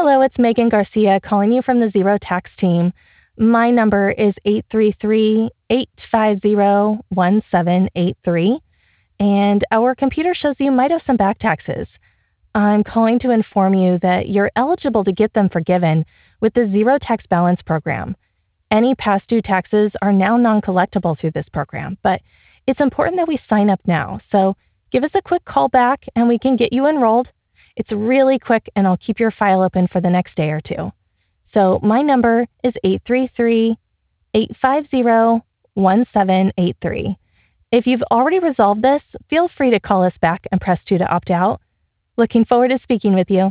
Hello, it's Megan Garcia calling you from the Zero Tax team. My number is 833-850-1783, and our computer shows you might owe some back taxes. I'm calling to inform you that you're eligible to get them forgiven with the Zero Tax Balance program. Any past due taxes are now non-collectible through this program, but it's important that we sign up now. So give us a quick call back and we can get you enrolled. It's really quick and I'll keep your file open for the next day or two. So my number is 833-850-1783. If you've already resolved this, feel free to call us back and press 2 to opt out. Looking forward to speaking with you.